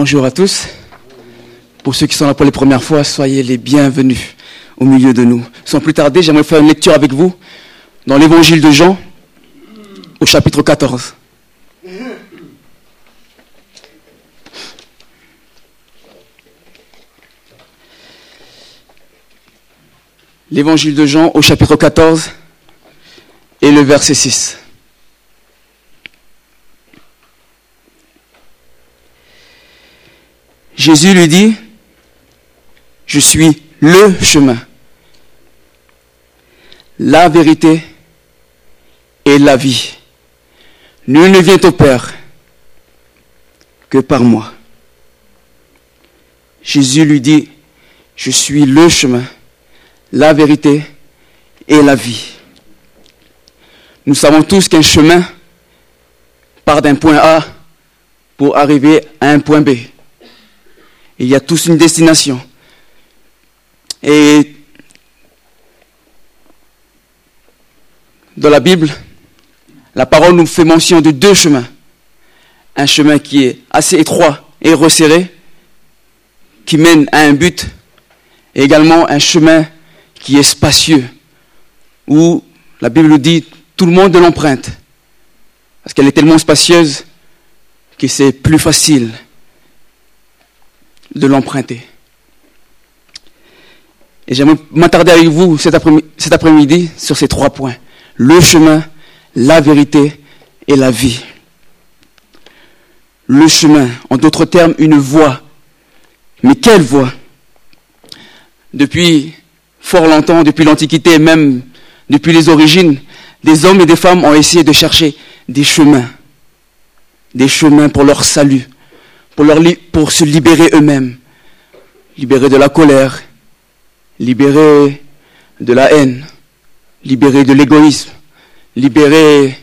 Bonjour à tous. Pour ceux qui sont là pour les premières fois, soyez les bienvenus au milieu de nous. Sans plus tarder, j'aimerais faire une lecture avec vous dans l'évangile de Jean, au chapitre 14. L'évangile de Jean, au chapitre 14, et le verset 6. Jésus lui dit, « Je suis le chemin, la vérité et la vie. Nul ne vient au Père que par moi. » Jésus lui dit, « Je suis le chemin, la vérité et la vie. » Nous savons tous qu'un chemin part d'un point A pour arriver à un point B. Il y a tous une destination. Et dans la Bible, la parole nous fait mention de deux chemins. Un chemin qui est assez étroit et resserré, qui mène à un but, et également un chemin qui est spacieux, où la Bible nous dit tout le monde l'emprunte, parce qu'elle est tellement spacieuse que c'est plus facile de l'emprunter. Et j'aimerais m'attarder avec vous cet après-midi sur ces 3 points. Le chemin, la vérité et la vie. Le chemin, en d'autres termes, une voie. Mais quelle voie? Depuis fort longtemps, depuis l'Antiquité, même depuis les origines, des hommes et des femmes ont essayé de chercher des chemins pour leur salut, pour se libérer eux-mêmes, libérer de la colère, libérer de la haine, libérer de l'égoïsme, libérer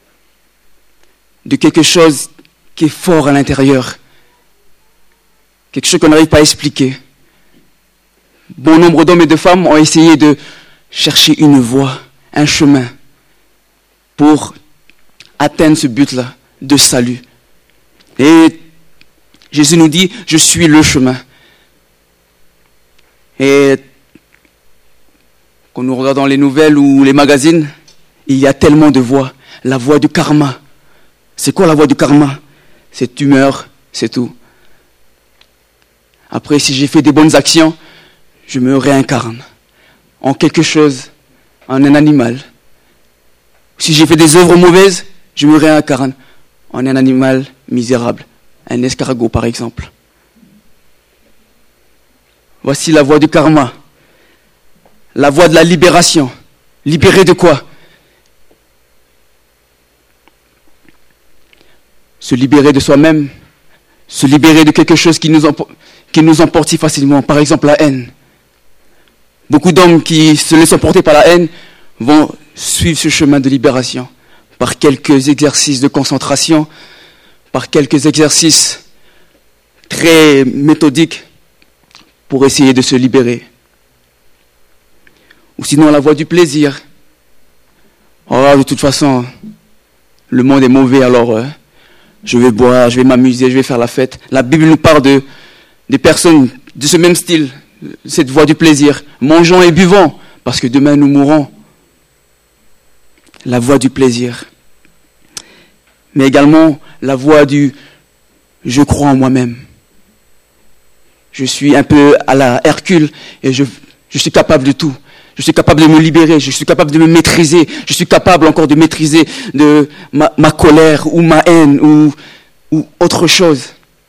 de quelque chose qui est fort à l'intérieur, quelque chose qu'on n'arrive pas à expliquer. Bon nombre d'hommes et de femmes ont essayé de chercher une voie, un chemin, pour atteindre ce but-là de salut. Et Jésus nous dit, je suis le chemin. Et quand nous regardons les nouvelles ou les magazines, il y a tellement de voies. La voie du karma. C'est quoi la voie du karma? C'est tu meurs, c'est tout. Après, si j'ai fait des bonnes actions, je me réincarne en quelque chose, en un animal. Si j'ai fait des œuvres mauvaises, je me réincarne en un animal misérable. Un escargot, par exemple. Voici la voie du karma. La voie de la libération. Libérer de quoi? Se libérer de soi-même. Se libérer de quelque chose qui nous emporte si facilement. Par exemple, la haine. Beaucoup d'hommes qui se laissent emporter par la haine vont suivre ce chemin de libération par quelques exercices de concentration, par quelques exercices très méthodiques pour essayer de se libérer. Ou sinon la voie du plaisir. Oh, de toute façon, le monde est mauvais, alors je vais boire, je vais m'amuser, je vais faire la fête. La Bible nous parle des personnes de ce même style, cette voie du plaisir. Mangeons et buvons, parce que demain nous mourrons. La voie du plaisir. Mais également la voie du « je crois en moi-même ». Je suis un peu à la Hercule et je suis capable de tout. Je suis capable de me libérer, je suis capable de me maîtriser, je suis capable encore de maîtriser de ma colère ou ma haine ou autre chose.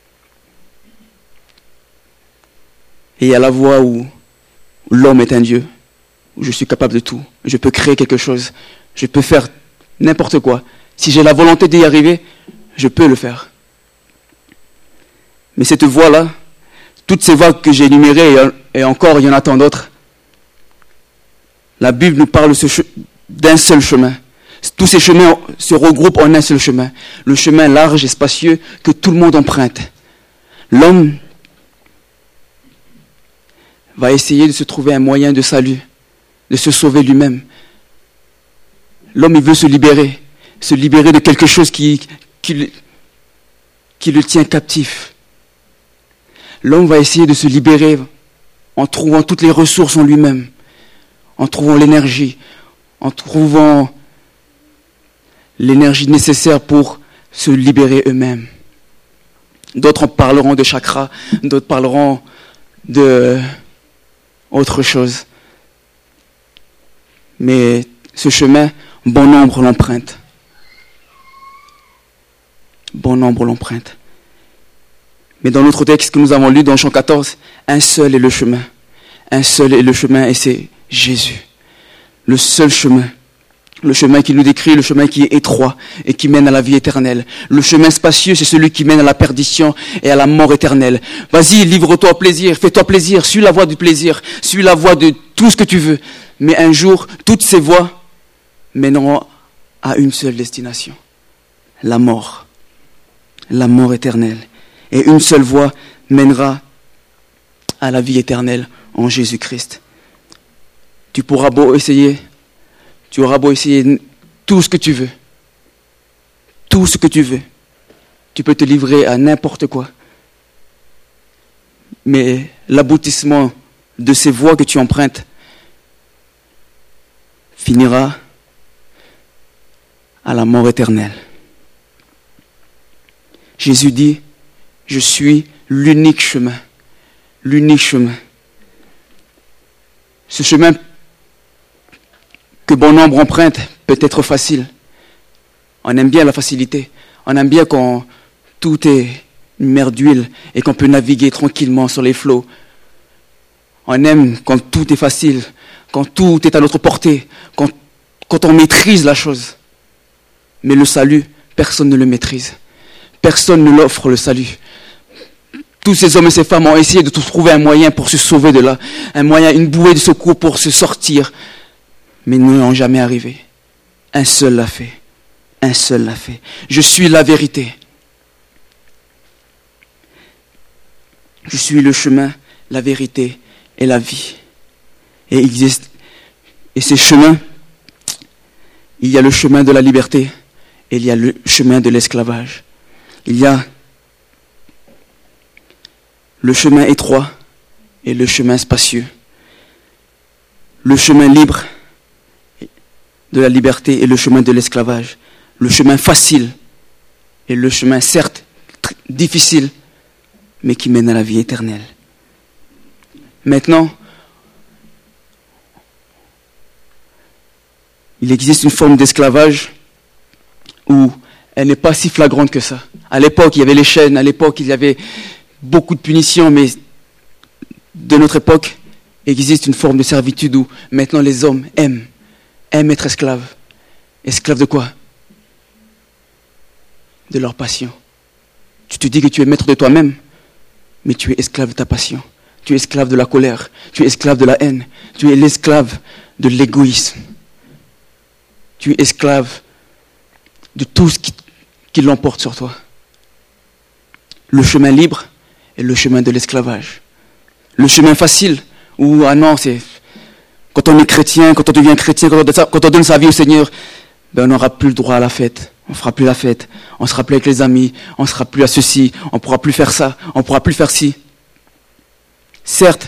Et il y a la voie où l'homme est un Dieu, où je suis capable de tout. Je peux créer quelque chose, je peux faire n'importe quoi. Si j'ai la volonté d'y arriver, je peux le faire. Mais cette voie-là, toutes ces voies que j'ai énumérées, et encore il y en a tant d'autres, la Bible nous parle d'un seul chemin. Tous ces chemins se regroupent en un seul chemin. Le chemin large et spacieux que tout le monde emprunte. L'homme va essayer de se trouver un moyen de salut, de se sauver lui-même. L'homme, il veut se libérer de quelque chose qui le tient captif. L'homme va essayer de se libérer en trouvant toutes les ressources en lui-même, en trouvant l'énergie, en trouvant l'énergie nécessaire pour se libérer eux-mêmes. D'autres parleront de chakras, d'autres parleront de autre chose. Mais ce chemin, bon nombre l'empruntent. Bon nombre l'empruntent. Mais dans notre texte que nous avons lu dans Jean 14, un seul est le chemin. Un seul est le chemin et c'est Jésus. Le seul chemin. Le chemin qui nous décrit, le chemin qui est étroit et qui mène à la vie éternelle. Le chemin spacieux, c'est celui qui mène à la perdition et à la mort éternelle. Vas-y, livre-toi au plaisir, fais-toi plaisir, suis la voie du plaisir, suis la voie de tout ce que tu veux. Mais un jour, toutes ces voies mèneront à une seule destination. La mort éternelle. Et une seule voie mènera à la vie éternelle en Jésus-Christ. Tu auras beau essayer tout ce que tu veux. Tout ce que tu veux. Tu peux te livrer à n'importe quoi. Mais l'aboutissement de ces voies que tu empruntes finira à la mort éternelle. Jésus dit, je suis l'unique chemin. L'unique chemin. Ce chemin que bon nombre empruntent peut être facile. On aime bien la facilité. On aime bien quand tout est une mer d'huile et qu'on peut naviguer tranquillement sur les flots. On aime quand tout est facile, quand tout est à notre portée, quand on maîtrise la chose. Mais le salut, personne ne le maîtrise. Personne ne l'offre le salut. Tous ces hommes et ces femmes ont essayé de trouver un moyen pour se sauver de là, un moyen, une bouée de secours pour se sortir, mais ils n'y ont jamais arrivé. Un seul l'a fait. Un seul l'a fait. Je suis la vérité. Je suis le chemin, la vérité et la vie. Et ces chemins, il y a le chemin de la liberté et il y a le chemin de l'esclavage. Il y a le chemin étroit et le chemin spacieux. Le chemin libre de la liberté et le chemin de l'esclavage. Le chemin facile et le chemin certes difficile, mais qui mène à la vie éternelle. Maintenant, il existe une forme d'esclavage où elle n'est pas si flagrante que ça. À l'époque, il y avait les chaînes, à l'époque, il y avait beaucoup de punitions, mais de notre époque, existe une forme de servitude où maintenant les hommes aiment être esclaves. Esclaves de quoi? De leur passion. Tu te dis que tu es maître de toi-même, mais tu es esclave de ta passion. Tu es esclave de la colère. Tu es esclave de la haine. Tu es l'esclave de l'égoïsme. Tu es esclave de tout ce qui l'emporte sur toi. Le chemin libre est le chemin de l'esclavage. Le chemin facile, où, ah non, c'est quand on est chrétien, quand on devient chrétien, quand on donne sa vie au Seigneur, ben on n'aura plus le droit à la fête. On ne fera plus la fête. On ne sera plus avec les amis. On ne sera plus à ceci. On ne pourra plus faire ça. On ne pourra plus faire ci. Certes,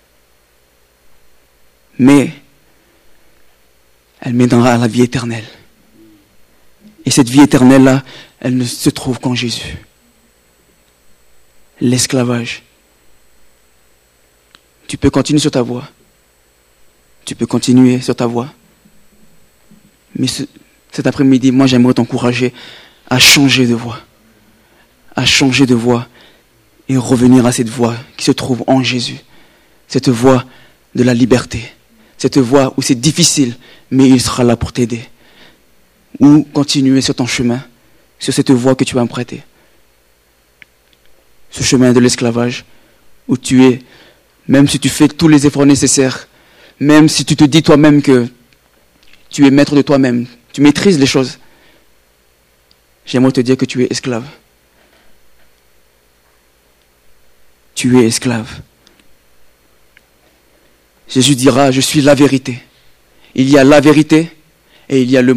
mais elle mènera à la vie éternelle. Et cette vie éternelle-là, elle ne se trouve qu'en Jésus. L'esclavage. Tu peux continuer sur ta voie. Tu peux continuer sur ta voie. Mais cet après-midi, moi j'aimerais t'encourager à changer de voie. À changer de voie et revenir à cette voie qui se trouve en Jésus. Cette voie de la liberté. Cette voie où c'est difficile, mais il sera là pour t'aider. Ou continuer sur ton chemin, sur cette voie que tu vas emprunter. Ce chemin de l'esclavage où tu es, même si tu fais tous les efforts nécessaires, même si tu te dis toi-même que tu es maître de toi-même, tu maîtrises les choses, j'aimerais te dire que tu es esclave. Tu es esclave. Jésus dira, je suis la vérité. Il y a la vérité et il y a le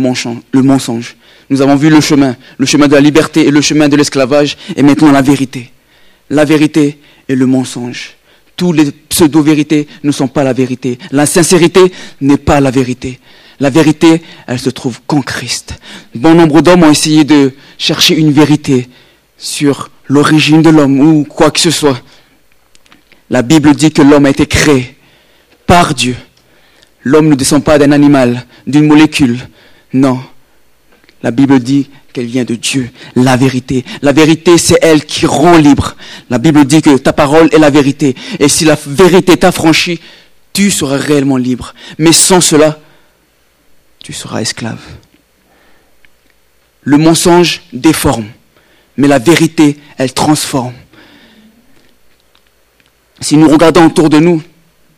mensonge. Nous avons vu le chemin de la liberté et le chemin de l'esclavage et maintenant la vérité. la vérité et le mensonge. Tous les pseudo-vérités ne sont pas la vérité. L'insincérité n'est pas la vérité. La vérité, elle se trouve qu'en Christ. Bon nombre d'hommes ont essayé de chercher une vérité sur l'origine de l'homme ou quoi que ce soit. La Bible dit que l'homme a été créé par Dieu. L'homme ne descend pas d'un animal, d'une molécule. Non. La Bible dit qu'elle vient de Dieu, la vérité. La vérité, c'est elle qui rend libre. La Bible dit que ta parole est la vérité. Et si la vérité t'affranchit, tu seras réellement libre. Mais sans cela, tu seras esclave. Le mensonge déforme, mais la vérité, elle transforme. Si nous regardons autour de nous,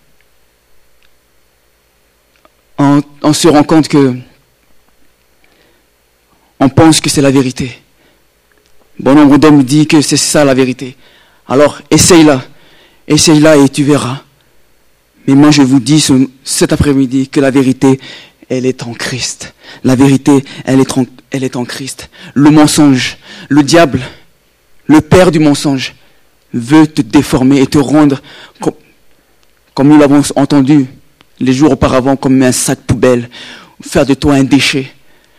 on se rend compte que on pense que c'est la vérité. Bon nombre d'hommes disent que c'est ça la vérité. Alors, essaye-la et tu verras. Mais moi, je vous dis cet après-midi que la vérité, elle est en Christ. La vérité, elle est en Christ. Le mensonge, le diable, le père du mensonge, veut te déformer et te rendre, comme nous l'avons entendu les jours auparavant, comme un sac poubelle, faire de toi un déchet.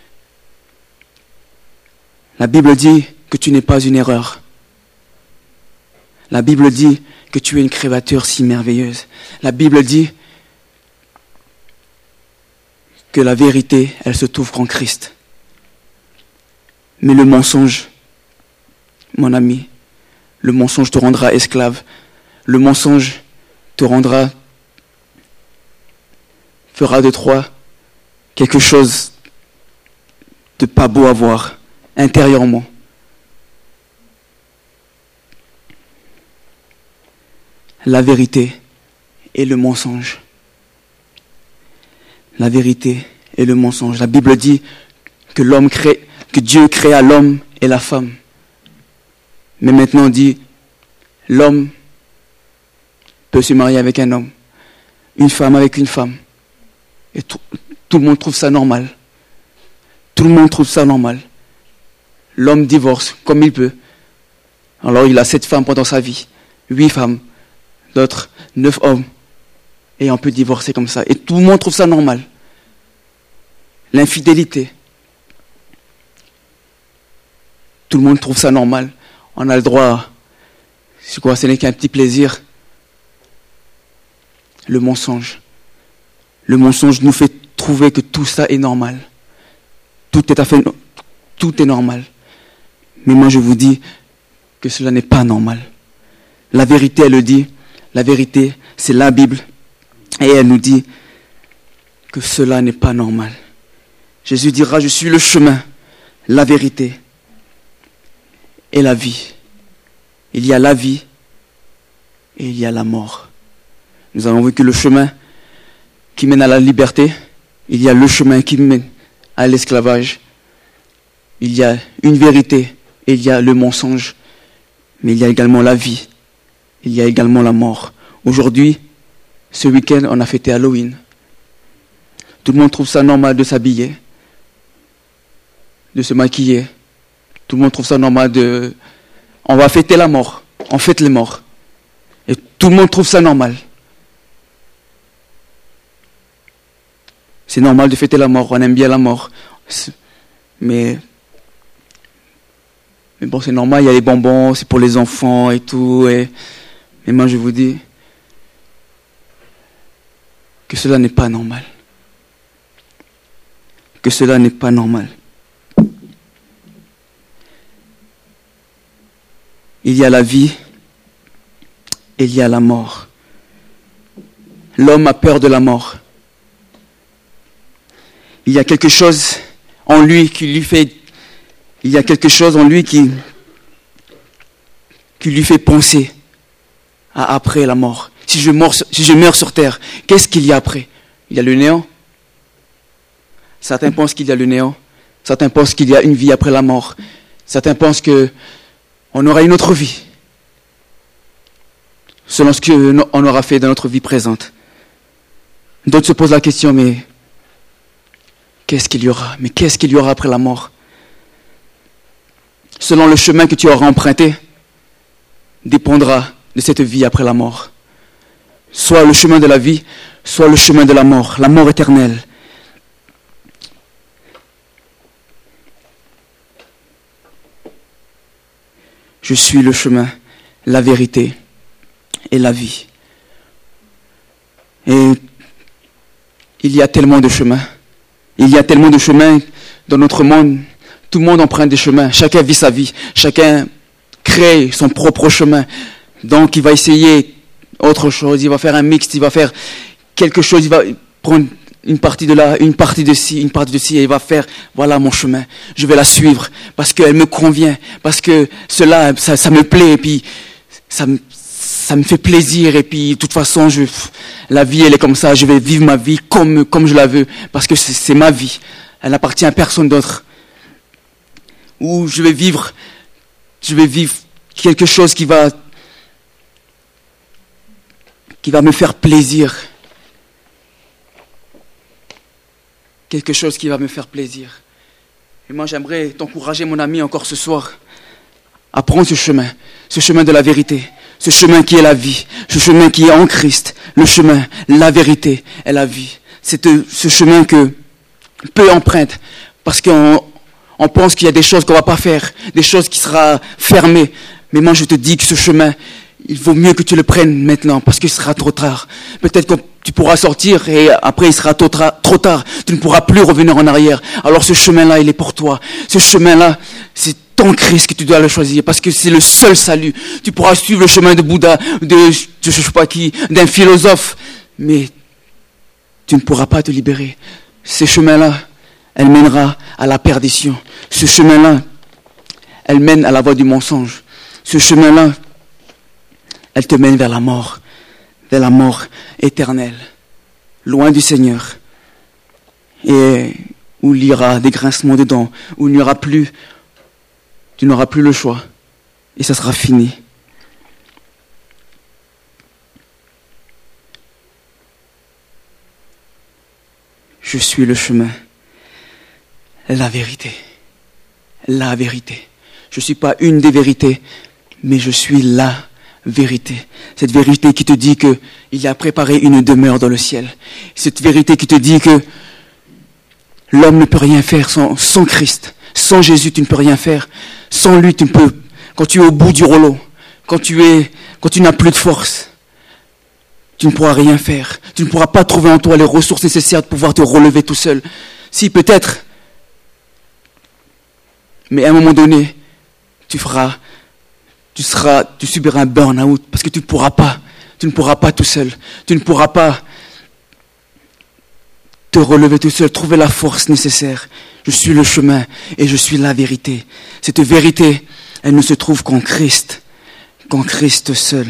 La Bible dit que tu n'es pas une erreur. La Bible dit que tu es une créature si merveilleuse. La Bible dit que la vérité, elle se trouve qu'en Christ. Mais le mensonge, mon ami, le mensonge te rendra esclave. Le mensonge te fera de toi quelque chose de pas beau à voir intérieurement. La vérité et le mensonge. La vérité et le mensonge. La Bible dit que Dieu créa l'homme et la femme. Mais maintenant on dit, l'homme peut se marier avec un homme, une femme avec une femme. Et tout le monde trouve ça normal. Tout le monde trouve ça normal. L'homme divorce comme il peut. Alors il a 7 femmes pendant sa vie, 8 femmes, d'autres 9 hommes. Et on peut divorcer comme ça. Et tout le monde trouve ça normal. L'infidélité. Tout le monde trouve ça normal. On a le droit. C'est quoi? Ce n'est qu'un petit plaisir. Le mensonge. Le mensonge nous fait trouver que tout ça est normal. Tout est normal. Mais moi je vous dis que cela n'est pas normal. La vérité, elle le dit. La vérité, c'est la Bible. Et elle nous dit que cela n'est pas normal. Jésus dira, je suis le chemin, la vérité et la vie. Il y a la vie et il y a la mort. Nous avons vu que le chemin qui mène à la liberté, il y a le chemin qui mène à l'esclavage. Il y a une vérité et il y a le mensonge. Mais il y a également la vie. Il y a également la mort. Aujourd'hui, ce week-end, on a fêté Halloween. Tout le monde trouve ça normal de s'habiller, de se maquiller. Tout le monde trouve ça normal de... On va fêter la mort. On fête les morts. Et tout le monde trouve ça normal. C'est normal de fêter la mort. On aime bien la mort. Mais bon, c'est normal. Il y a les bonbons, c'est pour les enfants et tout. Mais moi, je vous dis que cela n'est pas normal. Que cela n'est pas normal. Il y a la vie et il y a la mort. L'homme a peur de la mort. Il y a quelque chose en lui qui lui fait... Il y a quelque chose en lui qui lui fait penser à après la mort. Si je meurs sur terre, qu'est-ce qu'il y a après? Il y a le néant. Certains pensent qu'il y a le néant. Certains pensent qu'il y a une vie après la mort. Certains pensent qu'on aura une autre vie, selon ce qu'on aura fait dans notre vie présente. D'autres se posent la question, mais qu'est-ce qu'il y aura? Mais qu'est-ce qu'il y aura après la mort? Selon le chemin que tu auras emprunté, dépendra de cette vie après la mort. Soit le chemin de la vie, soit le chemin de la mort éternelle. Je suis le chemin, la vérité et la vie. Et il y a tellement de chemins. Il y a tellement de chemins dans notre monde. Tout le monde emprunte des chemins. Chacun vit sa vie. Chacun crée son propre chemin. Donc il va essayer autre chose. Il va faire un mix. Il va faire quelque chose. Il va prendre une partie de là, une partie de ci, une partie de ci. Et il va faire, voilà mon chemin. Je vais la suivre parce qu'elle me convient. Parce que cela, ça me plaît. Et puis ça me fait plaisir. Et puis de toute façon, la vie elle est comme ça. Je vais vivre ma vie comme je la veux. Parce que c'est ma vie. Elle n'appartient à personne d'autre. Ou je vais vivre quelque chose qui va me faire plaisir. Quelque chose qui va me faire plaisir. Et moi, j'aimerais t'encourager, mon ami, encore ce soir, à prendre ce chemin de la vérité, ce chemin qui est la vie, ce chemin qui est en Christ, le chemin, la vérité et la vie. C'est ce chemin que peu empruntent, parce qu'on pense qu'il y a des choses qu'on va pas faire, des choses qui seront fermées. Mais moi, je te dis que ce chemin, il vaut mieux que tu le prennes maintenant, parce qu'il sera trop tard. Peut-être que tu pourras sortir et après il sera trop tard. Tu ne pourras plus revenir en arrière. Alors ce chemin-là, il est pour toi. Ce chemin-là, c'est ton Christ que tu dois le choisir, parce que c'est le seul salut. Tu pourras suivre le chemin de Bouddha, je sais pas qui, d'un philosophe, mais tu ne pourras pas te libérer. Ce chemin-là, elle mènera à la perdition. Ce chemin-là, elle mène à la voie du mensonge. Ce chemin-là, elle te mène vers la mort éternelle, loin du Seigneur, et où il y aura des grincements de dents, où tu n'auras plus le choix, et ça sera fini. Je suis le chemin, la vérité. La vérité. Je ne suis pas une des vérités, mais je suis la vérité. Cette vérité qui te dit qu'il a préparé une demeure dans le ciel. Cette vérité qui te dit que l'homme ne peut rien faire sans Christ. Sans Jésus, tu ne peux rien faire. Sans lui, tu ne peux. Quand tu es au bout du rouleau, quand tu n'as plus de force, tu ne pourras rien faire. Tu ne pourras pas trouver en toi les ressources nécessaires de pouvoir te relever tout seul. Si, peut-être. Mais à un moment donné, tu subiras un burn-out parce que tu ne pourras pas tout seul. Tu ne pourras pas te relever tout seul, trouver la force nécessaire. Je suis le chemin et je suis la vérité. Cette vérité, elle ne se trouve qu'en Christ seul.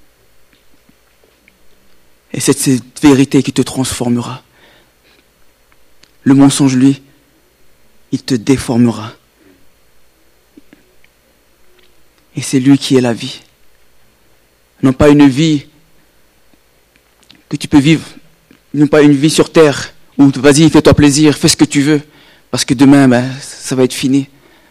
Et c'est cette vérité qui te transformera. Le mensonge, lui, il te déformera. Et c'est lui qui est la vie. Non pas une vie que tu peux vivre, non pas une vie sur terre où vas-y, fais-toi plaisir, fais ce que tu veux, parce que demain, ça va être fini.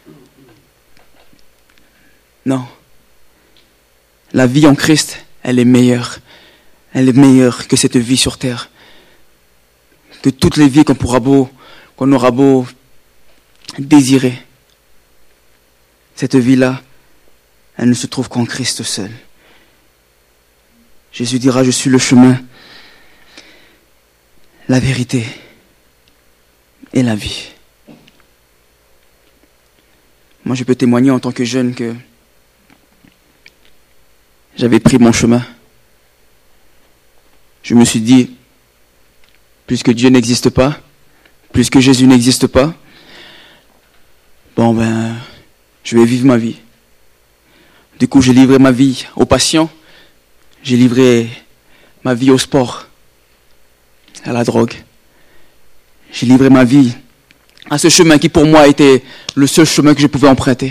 Non. La vie en Christ, elle est meilleure. Elle est meilleure que cette vie sur terre. Que toutes les vies qu'on aura beau désirer. Cette vie-là, elle ne se trouve qu'en Christ seul. Jésus dira, je suis le chemin, la vérité et la vie. Moi, je peux témoigner en tant que jeune que j'avais pris mon chemin. Je me suis dit, puisque Dieu n'existe pas, puisque Jésus n'existe pas, je vais vivre ma vie. Du coup, j'ai livré ma vie aux patients, j'ai livré ma vie au sport, à la drogue. J'ai livré ma vie à ce chemin qui pour moi était le seul chemin que je pouvais emprunter.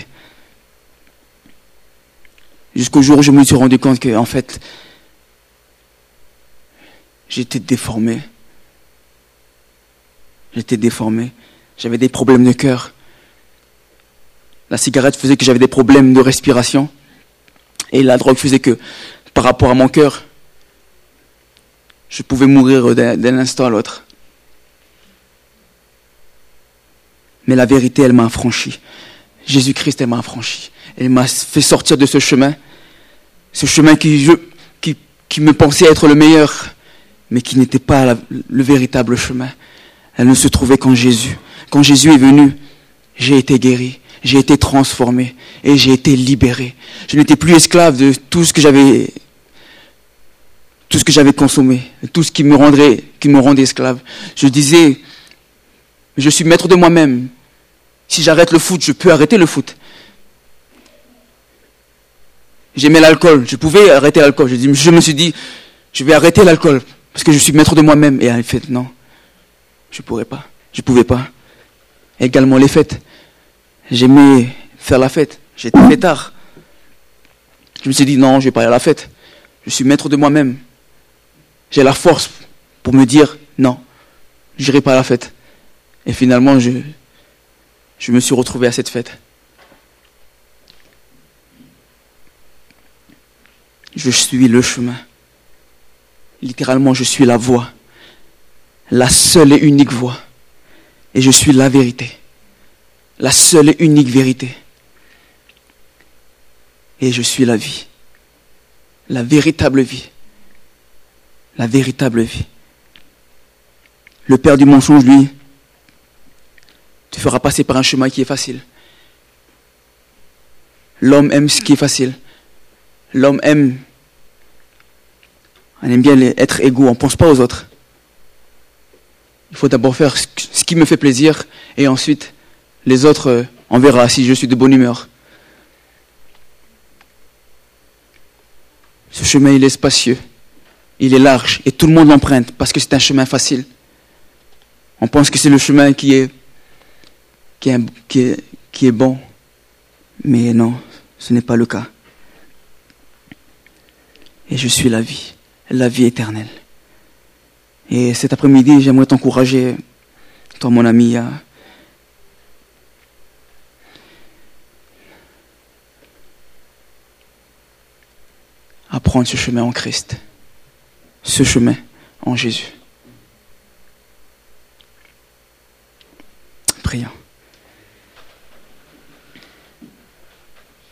Jusqu'au jour où je me suis rendu compte que, en fait, j'étais déformé. J'avais des problèmes de cœur. La cigarette faisait que j'avais des problèmes de respiration. Et la drogue faisait que, par rapport à mon cœur, je pouvais mourir d'un instant à l'autre. Mais la vérité, elle m'a affranchi. Jésus-Christ, elle m'a affranchi. Elle m'a fait sortir de ce chemin qui me pensait être le meilleur, mais qui n'était pas le véritable chemin. Elle ne se trouvait qu'en Jésus. Quand Jésus est venu, j'ai été guéri, j'ai été transformé et j'ai été libéré. Je n'étais plus esclave de tout ce que j'avais consommé, tout ce qui me rendait esclave. Je disais, je suis maître de moi-même. Si j'arrête le foot, je peux arrêter le foot. J'aimais l'alcool, je pouvais arrêter l'alcool. Je me suis dit, je vais arrêter l'alcool parce que je suis maître de moi-même. Et en fait, non, je pouvais pas. Également les fêtes. J'aimais faire la fête. J'étais fêtard. Je me suis dit, non, je vais pas aller à la fête. Je suis maître de moi-même. J'ai la force pour me dire, non, je n'irai pas à la fête. Et finalement, je me suis retrouvé à cette fête. Je suis le chemin. Littéralement, je suis la voie. La seule et unique voie. Et je suis la vérité. La seule et unique vérité. Et je suis la vie. La véritable vie. La véritable vie. Le père du mensonge, lui, te fera passer par un chemin qui est facile. L'homme aime ce qui est facile. L'homme aime bien être égaux, on ne pense pas aux autres. Il faut d'abord faire ce qui me fait plaisir et ensuite les autres, on verra si je suis de bonne humeur. Ce chemin, il est spacieux, il est large et tout le monde l'emprunte parce que c'est un chemin facile. On pense que c'est le chemin qui est bon, mais non, ce n'est pas le cas. Et je suis la vie éternelle. Et cet après-midi, j'aimerais t'encourager, toi mon ami, à prendre ce chemin en Christ, ce chemin en Jésus. Prions.